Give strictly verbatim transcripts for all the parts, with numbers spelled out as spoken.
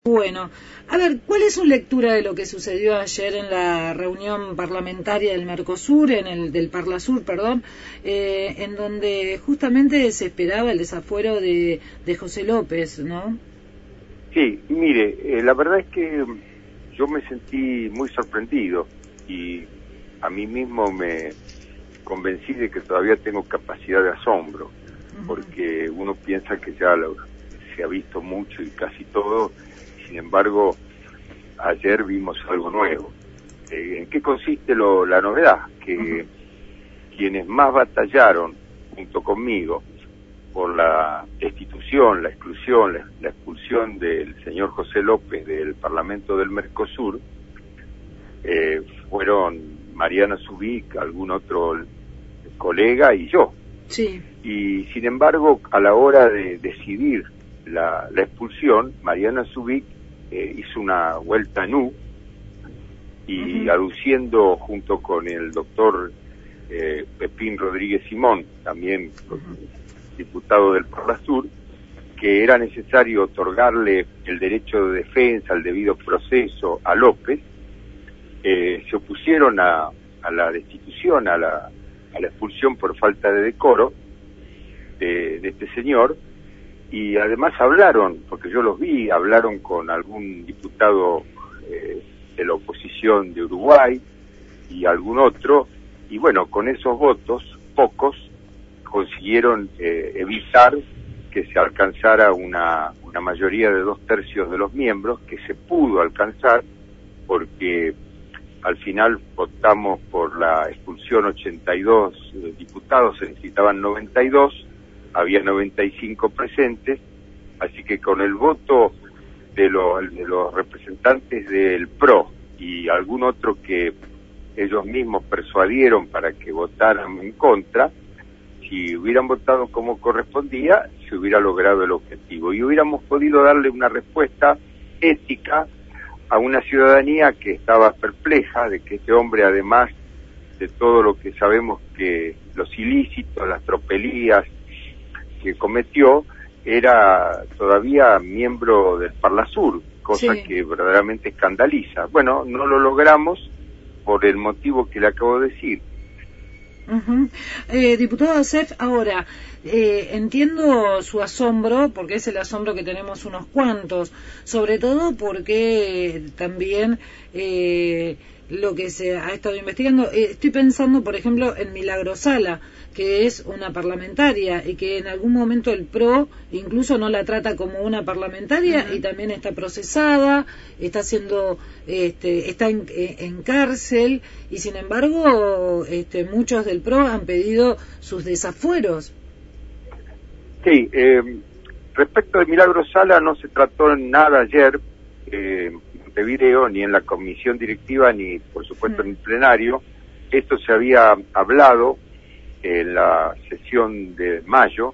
Bueno, a ver, ¿cuál es su lectura de lo que sucedió ayer en la reunión parlamentaria del Mercosur, en el del Parlasur, perdón, eh, en donde justamente se esperaba el desafuero de, de José López, ¿no? Sí, mire, eh, la verdad es que yo me sentí muy sorprendido y a mí mismo me convencí de que todavía tengo capacidad de asombro, porque uno piensa que ya lo, se ha visto mucho y casi todo. Sin embargo, ayer vimos algo nuevo. Eh, ¿En qué consiste lo, la novedad? Que uh-huh. quienes más batallaron junto conmigo por la destitución, la exclusión, la, la expulsión del señor José López del Parlamento del Mercosur, eh, fueron Mariana Zubik, algún otro colega y yo. Sí. Y sin embargo, a la hora de decidir la, la expulsión, Mariana Zubik eh, hizo una vuelta en U y uh-huh. aduciendo junto con el doctor eh, Pepín Rodríguez Simón, también uh-huh. diputado del Parlasur, que era necesario otorgarle el derecho de defensa, el debido proceso a López, eh, se opusieron a, a la destitución, a la, a la expulsión por falta de decoro de, de este señor. Y además hablaron, porque yo los vi, hablaron con algún diputado eh, de la oposición de Uruguay y algún otro, y bueno, con esos votos, pocos, consiguieron eh, evitar que se alcanzara una, una mayoría de dos tercios de los miembros, que se pudo alcanzar, porque al final votamos por la expulsión ochenta y dos eh, diputados, se necesitaban noventa y dos, había noventa y cinco presentes, así que con el voto de, lo, de los representantes del P R O y algún otro que ellos mismos persuadieron para que votaran en contra, si hubieran votado como correspondía, se hubiera logrado el objetivo y hubiéramos podido darle una respuesta ética a una ciudadanía que estaba perpleja de que este hombre, además de todo lo que sabemos que los ilícitos, las tropelías que cometió, era todavía miembro del Parlasur, cosa sí. que verdaderamente escandaliza. Bueno, no lo logramos por el motivo que le acabo de decir. Uh-huh. Eh, diputado Acef, ahora, eh, entiendo su asombro, porque es el asombro que tenemos unos cuantos, sobre todo porque también eh, lo que se ha estado investigando, eh, estoy pensando, por ejemplo, en Milagro Sala, que es una parlamentaria y que en algún momento el P R O incluso no la trata como una parlamentaria uh-huh. y también está procesada, está haciendo, este, está en, en cárcel y sin embargo este, muchos del P R O han pedido sus desafueros. Sí, eh, respecto de Milagro Sala no se trató nada ayer eh, en Montevideo, ni en la comisión directiva, ni por supuesto uh-huh. en el plenario. Esto se había hablado en la sesión de mayo,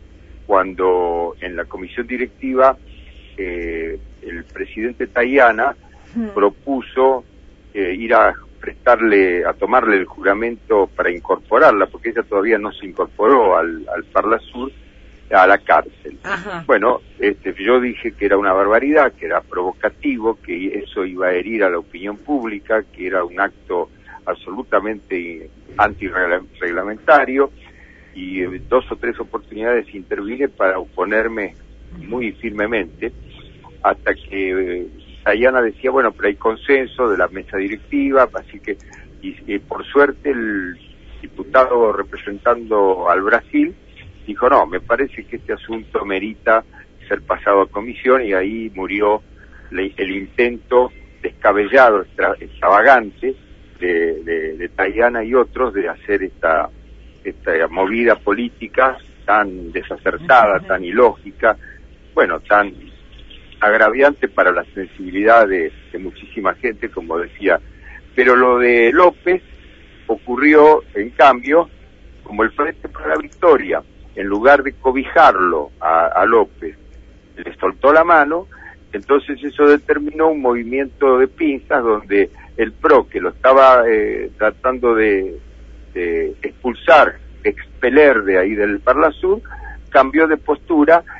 cuando en la comisión directiva eh, el presidente Tayana hmm. propuso eh, ir a prestarle, a tomarle el juramento para incorporarla, porque ella todavía no se incorporó al, al Parlasur, a la cárcel. Ajá. Bueno, este, yo dije que era una barbaridad, que era provocativo, que eso iba a herir a la opinión pública, que era un acto absolutamente antirreglamentario, y dos o tres oportunidades intervine para oponerme muy firmemente, hasta que Tayana decía, bueno, pero hay consenso de la mesa directiva, así que, y, y por suerte el diputado representando al Brasil dijo, no, me parece que este asunto merita ser pasado a comisión, y ahí murió le, el intento descabellado, extra, extravagante, de, de, de Tayana y otros de hacer esta, esta movida política tan desacertada, tan ilógica, bueno, tan agraviante para la sensibilidad de, de muchísima gente, como decía. Pero lo de López ocurrió, en cambio, como el Frente para la Victoria, en lugar de cobijarlo a, a López, le soltó la mano, entonces eso determinó un movimiento de pinzas donde el P R O, que lo estaba eh, tratando de, de expulsar, de expeler de ahí del Parlasur, cambió de postura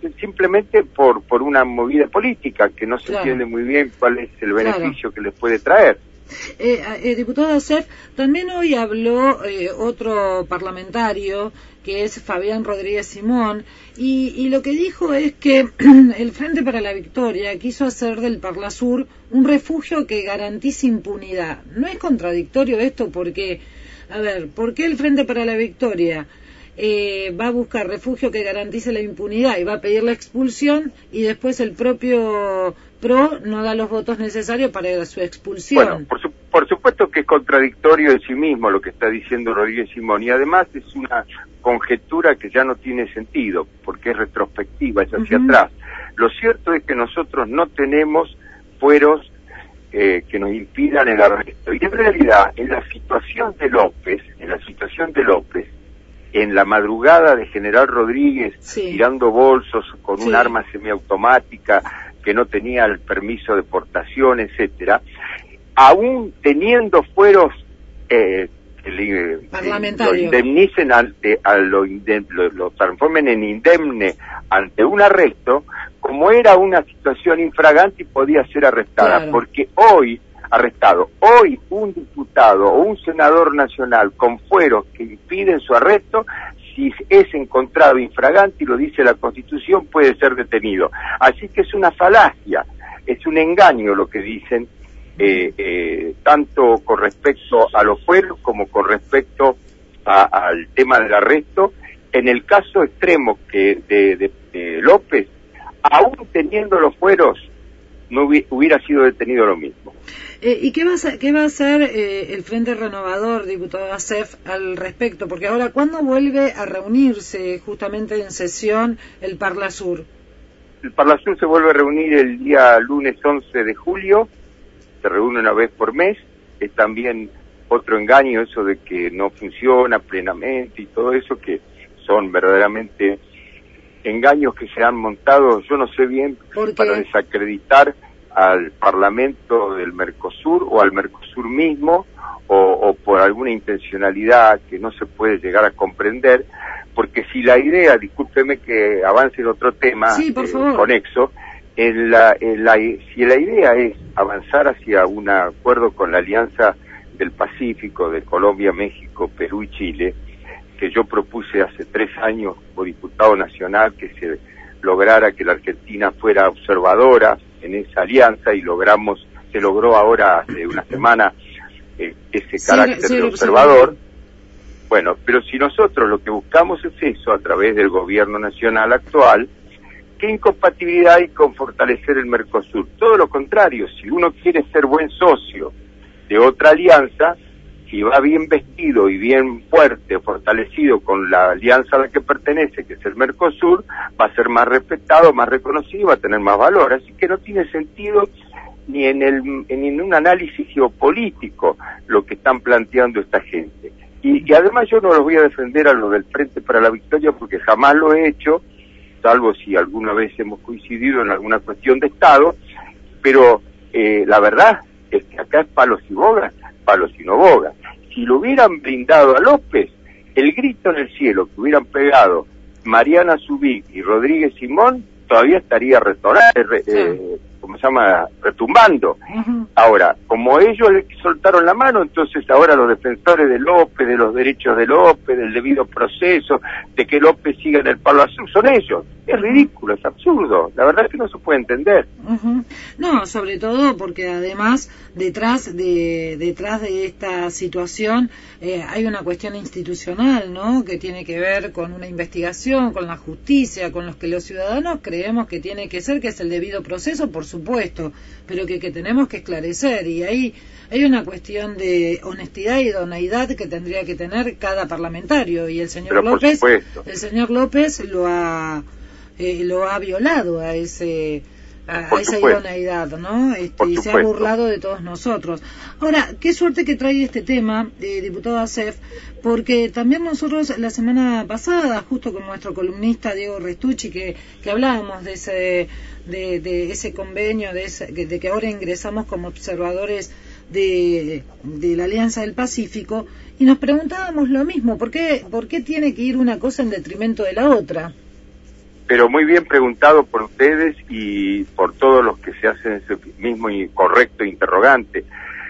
simplemente por por una movida política que no se claro. entiende muy bien cuál es el beneficio claro. que les puede traer. Eh, eh, diputado Acef, también hoy habló eh, otro parlamentario que es Fabián Rodríguez Simón y, y lo que dijo es que el Frente para la Victoria quiso hacer del Parlasur un refugio que garantice impunidad. ¿No es contradictorio esto? Porque, a ver, ¿por qué el Frente para la Victoria eh, va a buscar refugio que garantice la impunidad y va a pedir la expulsión y después el propio P R O no da los votos necesarios para su expulsión? Bueno, por, su, por supuesto que es contradictorio en sí mismo lo que está diciendo Rodríguez Simón, y además es una conjetura que ya no tiene sentido, porque es retrospectiva, es hacia uh-huh. atrás. Lo cierto es que nosotros no tenemos fueros eh, que nos impidan el arresto, y en realidad en la situación de López, en la situación de López, en la madrugada de General Rodríguez, sí. tirando bolsos con sí. un arma semiautomática que no tenía el permiso de portación, etcétera, aún teniendo fueros eh, que le, parlamentarios lo indemnicen ante, a lo, indem, lo, lo transformen en indemne ante un arresto, como era una situación infragante y podía ser arrestada, claro. porque hoy arrestado, hoy un diputado o un senador nacional con fueros que impiden su arresto, si es encontrado infragante, y lo dice la Constitución, puede ser detenido. Así que es una falacia, es un engaño lo que dicen, eh, eh, tanto con respecto a los fueros como con respecto a, al tema del arresto. En el caso extremo que de, de, de López, aún teniendo los fueros, no hubi, hubiera sido detenido lo mismo. Eh, ¿Y qué va a hacer, qué va a hacer eh, el Frente Renovador, diputado Acef, al respecto? Porque ahora, ¿cuándo vuelve a reunirse justamente en sesión el Parlasur? El Parlasur se vuelve a reunir el día lunes once de julio, se reúne una vez por mes, es también otro engaño eso de que no funciona plenamente y todo eso, que son verdaderamente engaños que se han montado, yo no sé bien, para desacreditar al Parlamento del Mercosur o al Mercosur mismo, o, o por alguna intencionalidad que no se puede llegar a comprender, porque si la idea, discúlpeme que avance en otro tema sí, por favor. eh, conexo, en la, en la, si la idea es avanzar hacia un acuerdo con la Alianza del Pacífico de Colombia, México, Perú y Chile, que yo propuse hace tres años como diputado nacional, que se lograra que la Argentina fuera observadora en esa alianza, y logramos, se logró ahora hace una semana eh, ese sí, carácter sí, de observador. Sí. Bueno, pero si nosotros lo que buscamos es eso a través del gobierno nacional actual, ¿qué incompatibilidad hay con fortalecer el Mercosur? Todo lo contrario, si uno quiere ser buen socio de otra alianza, si va bien vestido y bien fuerte, fortalecido con la alianza a la que pertenece, que es el Mercosur, va a ser más respetado, más reconocido, va a tener más valor. Así que no tiene sentido ni en, el, ni en un análisis geopolítico lo que están planteando esta gente. Y, y además yo no los voy a defender a los del Frente para la Victoria, porque jamás lo he hecho, salvo si alguna vez hemos coincidido en alguna cuestión de Estado, pero eh, la verdad es que acá es palos y bogas, palos y no bogas. Si lo hubieran brindado a López, el grito en el cielo que hubieran pegado Mariana Zubik y Rodríguez Simón todavía estaría retornando, eh, sí. eh, ¿cómo se llama? Retumbando. Uh-huh. Ahora, como ellos le soltaron la mano, entonces ahora los defensores de López, de los derechos de López, del debido proceso, de que López siga en el palo azul, son ellos. Es ridículo, es absurdo. La verdad es que no se puede entender. Uh-huh. No, sobre todo porque además detrás de detrás de esta situación eh, hay una cuestión institucional, ¿no? Que tiene que ver con una investigación, con la justicia, con los que los ciudadanos creemos que tiene que ser, que es el debido proceso, por supuesto, pero que, que tenemos que esclarecer, y ahí hay una cuestión de honestidad y idoneidad que tendría que tener cada parlamentario, y el señor pero López el señor López lo ha eh, lo ha violado a ese a, a esa idoneidad, ¿no? Este, y se ha burlado de todos nosotros. Ahora, qué suerte que trae este tema, eh, diputado Acef, porque también nosotros la semana pasada, justo con nuestro columnista Diego Restucci, que, que hablábamos de ese de, de ese convenio, de, ese, de que ahora ingresamos como observadores de, de la Alianza del Pacífico, y nos preguntábamos lo mismo, ¿por qué, por qué tiene que ir una cosa en detrimento de la otra? pero muy bien preguntado por ustedes y por todos los que se hacen ese mismo y correcto interrogante.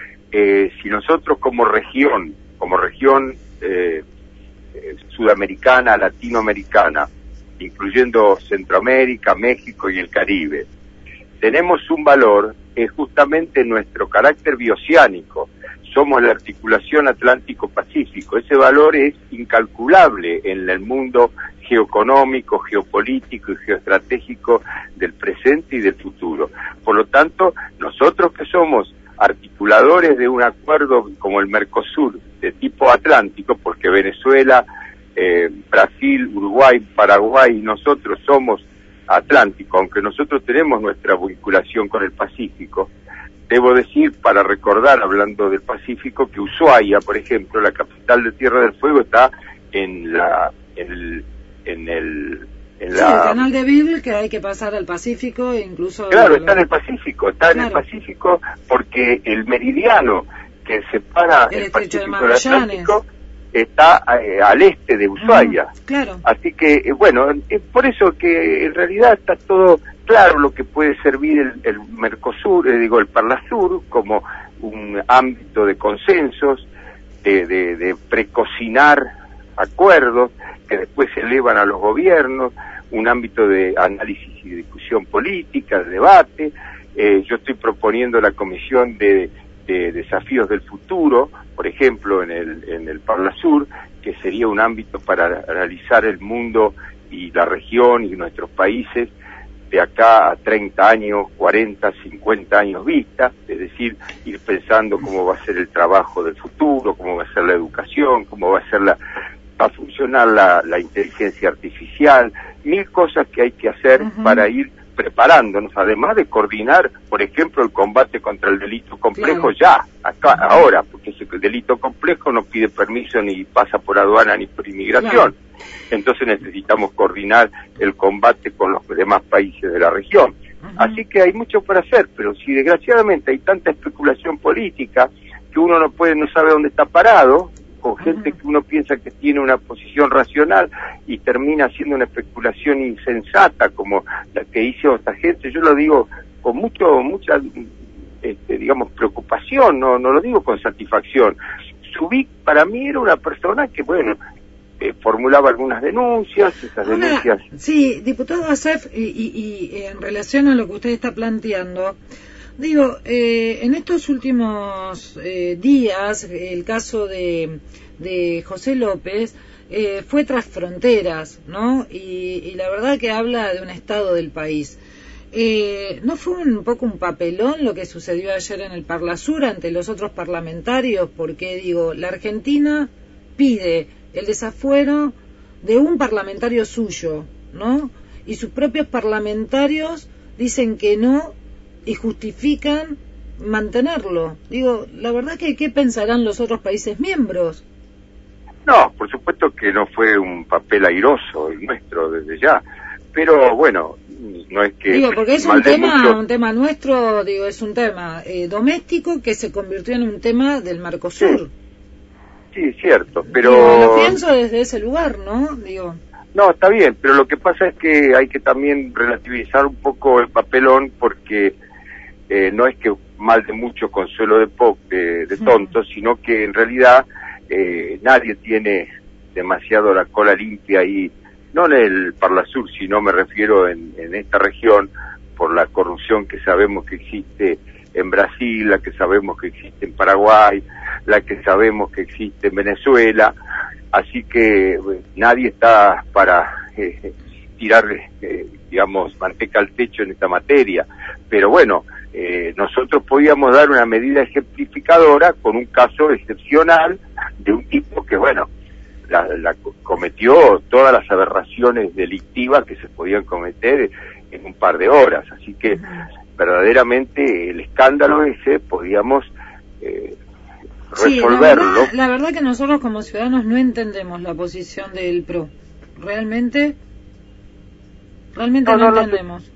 Eh, si nosotros como región, como región eh, eh, sudamericana, latinoamericana, incluyendo Centroamérica, México y el Caribe, tenemos un valor, es justamente nuestro carácter bioceánico. Somos la articulación Atlántico-Pacífico. Ese valor es incalculable en el mundo geoeconómico, geopolítico y geoestratégico del presente y del futuro. Por lo tanto, nosotros que somos articuladores de un acuerdo como el Mercosur de tipo atlántico, porque Venezuela, eh, Brasil, Uruguay, Paraguay y nosotros somos Atlántico, aunque nosotros tenemos nuestra vinculación con el Pacífico. Debo decir, para recordar, hablando del Pacífico, que Ushuaia, por ejemplo, la capital de Tierra del Fuego, está en la en el en el en sí, la... el canal de Beagle, que hay que pasar al Pacífico e incluso... Claro, está en el Pacífico, está claro. en el Pacífico porque el meridiano que separa el, el estrecho Pacífico de del Atlántico está eh, al este de Ushuaia. Uh-huh, claro. Así que, eh, bueno, es por eso que en realidad está todo claro lo que puede servir el, el Mercosur, eh, digo, el Parlasur, como un ámbito de consensos, de, de, de precocinar acuerdos que después se elevan a los gobiernos, un ámbito de análisis y discusión política, de debate. Eh, yo estoy proponiendo la comisión de, de desafíos del futuro, por ejemplo, en el, en el Parlasur, que sería un ámbito para analizar el mundo y la región y nuestros países de acá a treinta años, cuarenta, cincuenta años vista, es decir, ir pensando cómo va a ser el trabajo del futuro, cómo va a ser la educación, cómo va a ser la, va a funcionar la, la inteligencia artificial, mil cosas que hay que hacer uh-huh. para ir preparándonos, además de coordinar, por ejemplo, el combate contra el delito complejo claro. ya, acá, ahora, porque ese delito complejo no pide permiso ni pasa por aduana ni por inmigración. Claro. Entonces necesitamos coordinar el combate con los demás países de la región. Uh-huh. Así que hay mucho por hacer, pero si desgraciadamente hay tanta especulación política que uno no puede, no sabe dónde está parado, con gente que uno piensa que tiene una posición racional y termina haciendo una especulación insensata como la que hizo esta gente. Yo lo digo con mucho mucha este, digamos preocupación, no no lo digo con satisfacción. Subic para mí era una persona que bueno eh, formulaba algunas denuncias, esas Ahora, denuncias. Sí, diputado Asef, y, y, y en relación a lo que usted está planteando, digo, eh, en estos últimos eh, días, el caso de, de José López eh, fue tras fronteras, ¿no? Y, y la verdad que habla de un estado del país. Eh, ¿No fue un poco un papelón lo que sucedió ayer en el Parlasur ante los otros parlamentarios? Porque, digo, la Argentina pide el desafuero de un parlamentario suyo, ¿no? Y sus propios parlamentarios dicen que no y justifican mantenerlo. Digo, la verdad que ¿qué pensarán los otros países miembros? No, por supuesto que no fue un papel airoso el nuestro desde ya, pero bueno, no es que... Digo, porque es un tema, mucho... un tema nuestro, digo, es un tema eh, doméstico que se convirtió en un tema del Mercosur. Sí, sí cierto, pero... Digo, lo pienso desde ese lugar, ¿no? Digo... No, está bien, pero lo que pasa es que hay que también relativizar un poco el papelón porque eh, no es que mal de mucho consuelo de, po de, de tontos, sino que en realidad eh, nadie tiene demasiado la cola limpia ahí, no en el Parlasur, sino me refiero en, en esta región, por la corrupción que sabemos que existe en Brasil, la que sabemos que existe en Paraguay, la que sabemos que existe en Venezuela. Así que eh, nadie está para eh, tirar, eh, digamos, manteca al techo en esta materia. Pero bueno, eh, nosotros podíamos dar una medida ejemplificadora con un caso excepcional de un tipo que, bueno, la, la cometió todas las aberraciones delictivas que se podían cometer en un par de horas. Así que verdaderamente el escándalo ese podíamos... Eh, resolverlo. Sí, la verdad, la verdad que nosotros como ciudadanos no entendemos la posición del P R O. Realmente, realmente no, no, no entendemos.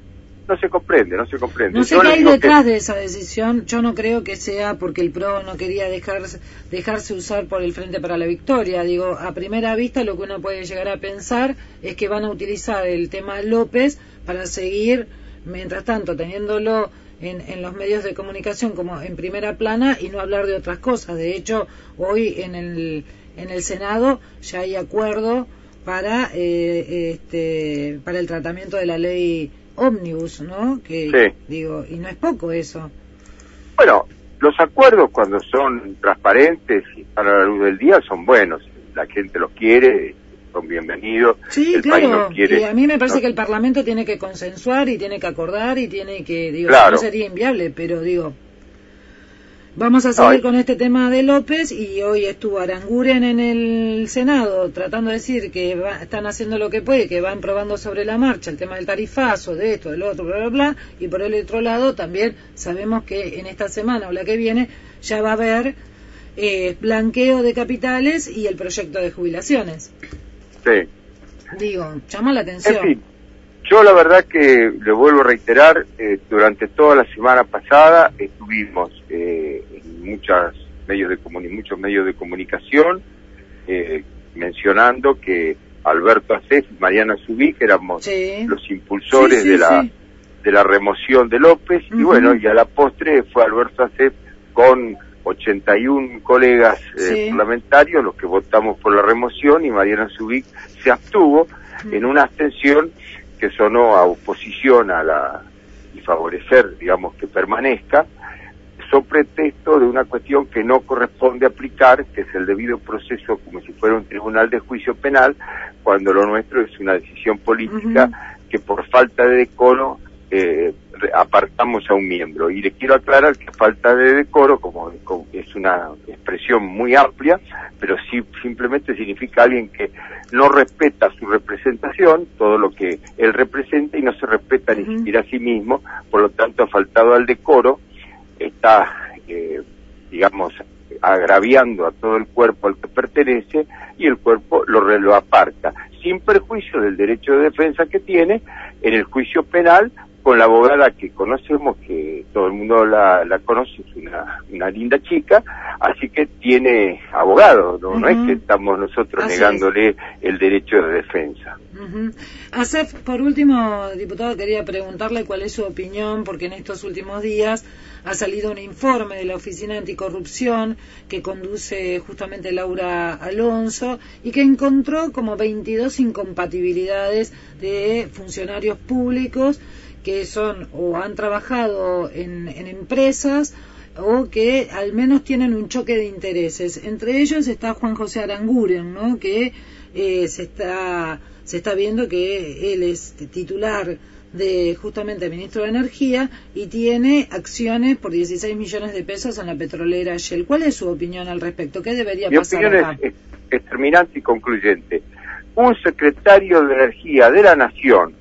no se comprende, no se comprende. No sé Yo qué le hay digo detrás que... de esa decisión. Yo no creo que sea porque el P R O no quería dejarse, dejarse usar por el Frente para la Victoria. Digo, a primera vista lo que uno puede llegar a pensar es que van a utilizar el tema López para seguir, mientras tanto, teniéndolo en, en los medios de comunicación como en primera plana y no hablar de otras cosas. De hecho, hoy en el, en el Senado ya hay acuerdo para eh, este para el tratamiento de la ley ómnibus, ¿no? Que sí. digo, y no es poco eso. Bueno, los acuerdos cuando son transparentes y para la luz del día son buenos, la gente los quiere, son bienvenidos. Sí, el claro, país los quiere, y a mí me parece no... que el Parlamento tiene que consensuar y tiene que acordar y tiene que, digo, claro. no sería inviable, pero digo, vamos a seguir Ay. con este tema de López, y hoy estuvo Aranguren en el Senado tratando de decir que va, están haciendo lo que puede, que van probando sobre la marcha el tema del tarifazo, de esto, del otro, bla, bla, bla, y por el otro lado también sabemos que en esta semana o la que viene ya va a haber eh, blanqueo de capitales y el proyecto de jubilaciones. Sí. Digo, llama la atención. En fin, yo la verdad que le vuelvo a reiterar, eh, durante toda la semana pasada estuvimos eh, en muchas medios de comuni- muchos medios de comunicación eh, mencionando que Alberto Acef y Mariana Zubik éramos sí. los impulsores sí, sí, de la sí. de la remoción de López, uh-huh. y bueno, y a la postre fue Alberto Acef con ochenta y uno colegas eh, sí. parlamentarios los que votamos por la remoción, y Mariana Zubik se abstuvo uh-huh. en una abstención que sonó a oposición a la y favorecer, digamos, que permanezca, so pretexto de una cuestión que no corresponde aplicar, que es el debido proceso, como si fuera un tribunal de juicio penal, cuando lo nuestro es una decisión política uh-huh. que por falta de decoro eh, apartamos a un miembro. Y le quiero aclarar que falta de decoro, como, como es una expresión muy amplia, pero sí simplemente significa alguien que no respeta su representación, todo lo que él representa, y no se respeta uh-huh. ni siquiera a sí mismo, por lo tanto ha faltado al decoro, está, eh, digamos, agraviando a todo el cuerpo al que pertenece, y el cuerpo lo, lo aparta, sin perjuicio del derecho de defensa que tiene en el juicio penal, con la abogada que conocemos, que todo el mundo la, la conoce, es una, una linda chica, así que tiene abogado, no, uh-huh. no es que estamos nosotros así negándole es. el derecho de defensa. Uh-huh. Acef, por último, diputado, quería preguntarle cuál es su opinión, porque en estos últimos días ha salido un informe de la Oficina Anticorrupción que conduce justamente Laura Alonso y que encontró como veintidós incompatibilidades de funcionarios públicos que son o han trabajado en, en empresas o que al menos tienen un choque de intereses. Entre ellos está Juan José Aranguren, ¿no? Que eh, se está se está viendo que él es titular de justamente ministro de Energía y tiene acciones por dieciséis millones de pesos en la petrolera Shell. ¿Cuál es su opinión al respecto? ¿Qué debería Mi pasar opinión acá? Es, es terminante y concluyente. Un secretario de Energía de la Nación,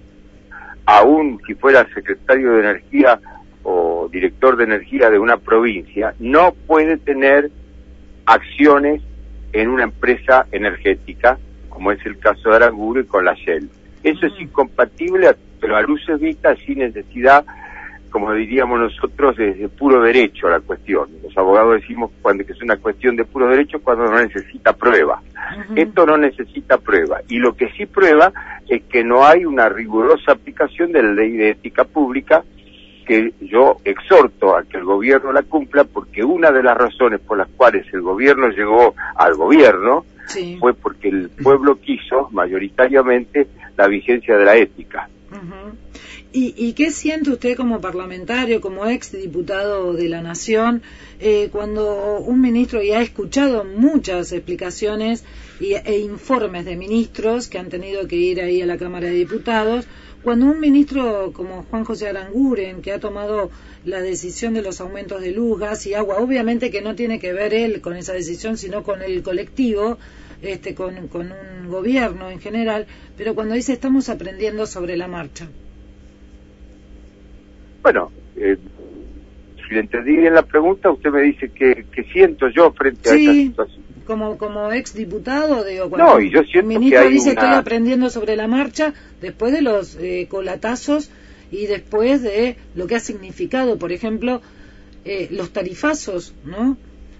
aún si fuera secretario de Energía o director de Energía de una provincia, no puede tener acciones en una empresa energética, como es el caso de Aranguren con la Shell. Eso es incompatible, pero a luces vistas, sin necesidad, como diríamos nosotros, de, de puro derecho a la cuestión. Los abogados decimos cuando que es una cuestión de puro derecho cuando no necesita prueba. Uh-huh. Esto no necesita prueba. Y lo que sí prueba es que no hay una rigurosa aplicación de la ley de ética pública, que yo exhorto a que el gobierno la cumpla, porque una de las razones por las cuales el gobierno llegó al gobierno sí. fue porque el pueblo quiso mayoritariamente la vigencia de la ética. Uh-huh. ¿Y, ¿Y qué siente usted como parlamentario, como ex diputado de la Nación, eh, cuando un ministro, y ha escuchado muchas explicaciones y, e informes de ministros que han tenido que ir ahí a la Cámara de Diputados, cuando un ministro como Juan José Aranguren, que ha tomado la decisión de los aumentos de luz, gas y agua, obviamente que no tiene que ver él con esa decisión, sino con el colectivo, este, con, con un gobierno en general, pero cuando dice estamos aprendiendo sobre la marcha? Bueno, eh, si le entendí bien la pregunta, usted me dice que, que siento yo frente sí, a esta situación. Como, como ex diputado, digo, cuando no, y yo siento el ministro que hay dice una... estoy aprendiendo sobre la marcha, después de los eh, colatazos y después de lo que ha significado, por ejemplo, eh, los tarifazos, ¿no?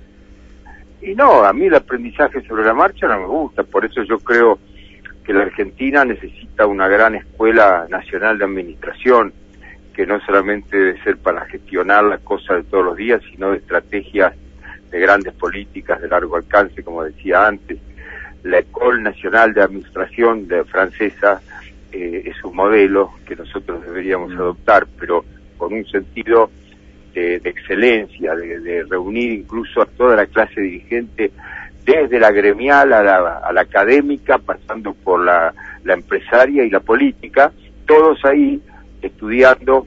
Y no, a mí el aprendizaje sobre la marcha no me gusta, por eso yo creo que la Argentina necesita una gran escuela nacional de administración, que no solamente debe ser para gestionar las cosas de todos los días, sino de estrategias de grandes políticas de largo alcance, como decía antes. La École Nationale de Administración de francesa eh, es un modelo que nosotros deberíamos adoptar, pero con un sentido de, de excelencia, de, de reunir incluso a toda la clase dirigente, desde la gremial a la, a la académica, pasando por la, la empresaria y la política, todos ahí estudiando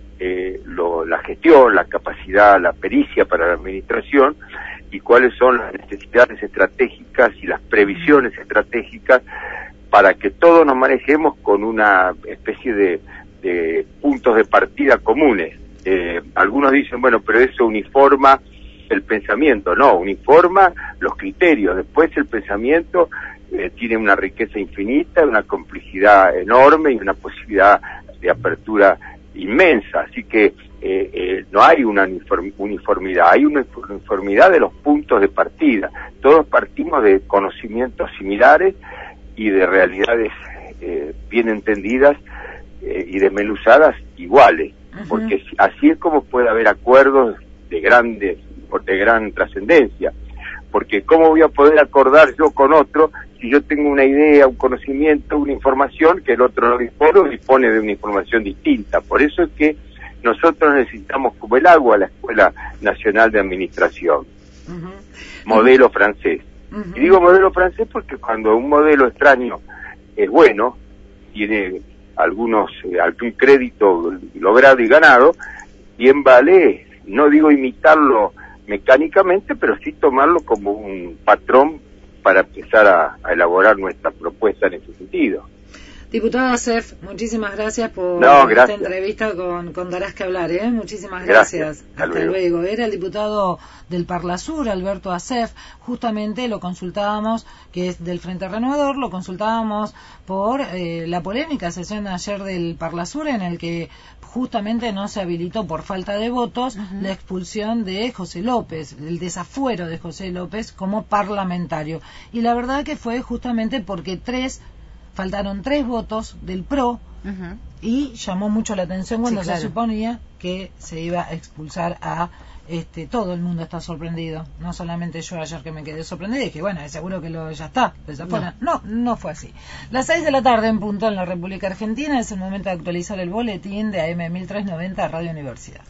eh, lo, la gestión, la capacidad, la pericia para la administración y cuáles son las necesidades estratégicas y las previsiones estratégicas para que todos nos manejemos con una especie de, de puntos de partida comunes. Eh, algunos dicen, bueno, pero eso uniforma el pensamiento. No, uniforma los criterios. Después el pensamiento eh, tiene una riqueza infinita, una complejidad enorme y una posibilidad de apertura inmensa. Así que eh, eh, no hay una uniformidad, hay una uniformidad de los puntos de partida. Todos partimos de conocimientos similares y de realidades eh, bien entendidas eh, y desmenuzadas iguales. Uh-huh. Porque así es como puede haber acuerdos de grandes, de gran trascendencia. Porque ¿cómo voy a poder acordar yo con otro si yo tengo una idea, un conocimiento, una información que el otro no dispone o dispone de una información distinta? Por eso es que nosotros necesitamos, como el agua, la Escuela Nacional de Administración, uh-huh. modelo francés. Uh-huh. Y digo modelo francés porque cuando un modelo extraño es bueno, tiene algunos eh, algún crédito logrado y ganado, bien vale, no digo imitarlo mecánicamente, pero sí tomarlo como un patrón para empezar a, a elaborar nuestra propuesta en ese sentido. Diputado Acef, muchísimas gracias por no, esta gracias. entrevista con, con Darás que hablar, ¿eh? Muchísimas gracias. gracias. Hasta, Hasta luego. luego. Era el diputado del Parlasur, Alberto Acef. Justamente lo consultábamos, que es del Frente Renovador, lo consultábamos por eh, la polémica sesión ayer del Parlasur, en el que justamente no se habilitó por falta de votos uh-huh. la expulsión de José López, el desafuero de José López como parlamentario. Y la verdad que fue justamente porque tres faltaron tres votos del P R O uh-huh. y llamó mucho la atención cuando sí, claro. se suponía que se iba a expulsar a este todo el mundo. Está sorprendido, no solamente yo ayer que me quedé sorprendida y que bueno, seguro que lo ya está, desafuera. No. no, no fue así. Las seis de la tarde en punto en la República Argentina es el momento de actualizar el boletín de A M mil trescientos noventa Radio Universidad.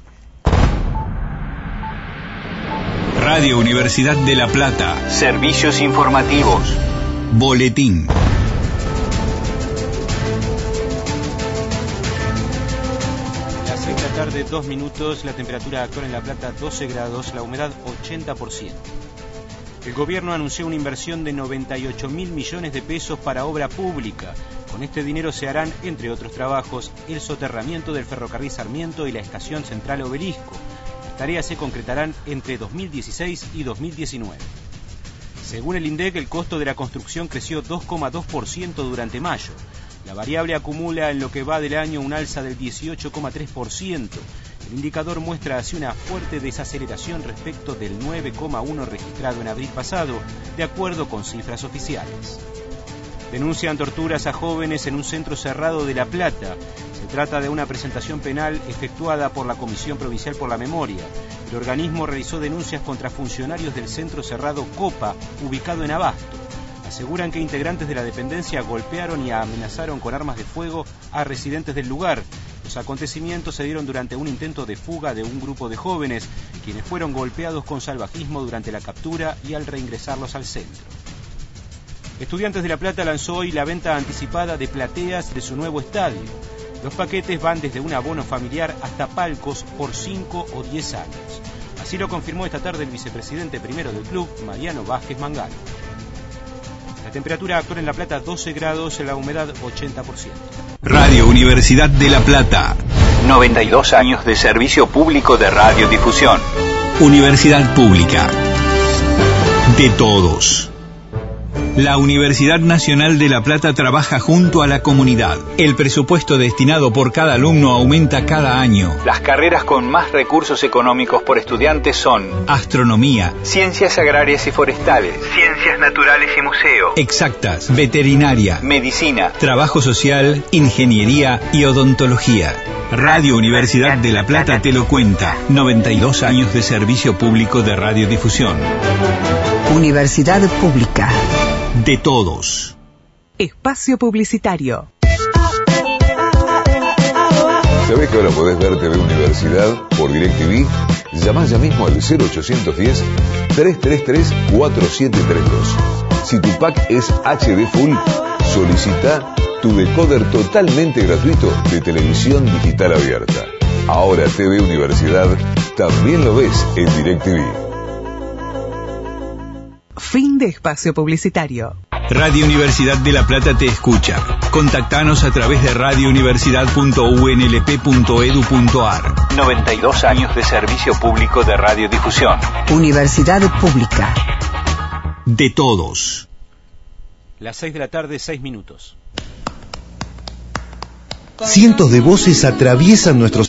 Radio Universidad de La Plata. Servicios informativos. Boletín. Tarde, dos minutos, la temperatura actual en La Plata doce grados, la humedad ochenta por ciento. El gobierno anunció una inversión de noventa y ocho mil millones de pesos para obra pública. Con este dinero se harán, entre otros trabajos, el soterramiento del ferrocarril Sarmiento y la estación central Obelisco. Las tareas se concretarán entre dos mil dieciséis y dos mil diecinueve. Según el INDEC, el costo de la construcción creció dos coma dos por ciento durante mayo. La variable acumula en lo que va del año un alza del dieciocho coma tres por ciento. El indicador muestra así una fuerte desaceleración respecto del nueve coma uno por ciento registrado en abril pasado, de acuerdo con cifras oficiales. Denuncian torturas a jóvenes en un centro cerrado de La Plata. Se trata de una presentación penal efectuada por la Comisión Provincial por la Memoria. El organismo realizó denuncias contra funcionarios del centro cerrado Copa, ubicado en Abasto. Aseguran que integrantes de la dependencia golpearon y amenazaron con armas de fuego a residentes del lugar. Los acontecimientos se dieron durante un intento de fuga de un grupo de jóvenes, quienes fueron golpeados con salvajismo durante la captura y al reingresarlos al centro. Estudiantes de La Plata lanzó hoy la venta anticipada de plateas de su nuevo estadio. Los paquetes van desde un abono familiar hasta palcos por cinco o diez años. Así lo confirmó esta tarde el vicepresidente primero del club, Mariano Vázquez Mangano. La temperatura actual en La Plata doce grados, la humedad ochenta por ciento. Radio Universidad de La Plata. noventa y dos años de servicio público de radiodifusión. Universidad pública. De todos. La Universidad Nacional de La Plata trabaja junto a la comunidad. El presupuesto destinado por cada alumno aumenta cada año. Las carreras con más recursos económicos por estudiante son Astronomía, Ciencias Agrarias y Forestales, Ciencias Naturales y Museo, Exactas, Veterinaria, Medicina, Trabajo Social, Ingeniería y Odontología. Radio Universidad de La Plata te lo cuenta. noventa y dos años de servicio público de radiodifusión. Universidad Pública. De todos. Espacio publicitario. ¿Sabés que ahora podés ver T V Universidad por DirecTV? Llamá ya mismo al cero ochocientos diez, trescientos treinta y tres, cuarenta y siete treinta y dos. Si tu pack es H D Full, solicita tu decoder totalmente gratuito de televisión digital abierta. Ahora T V Universidad también lo ves en DirecTV. Fin de espacio publicitario. Radio Universidad de La Plata te escucha. Contactanos a través de radio universidad punto u n l p punto e d u punto a r. noventa y dos años de servicio público de radiodifusión. Universidad Pública. De todos. Las seis de la tarde, seis minutos. Cientos de voces atraviesan nuestros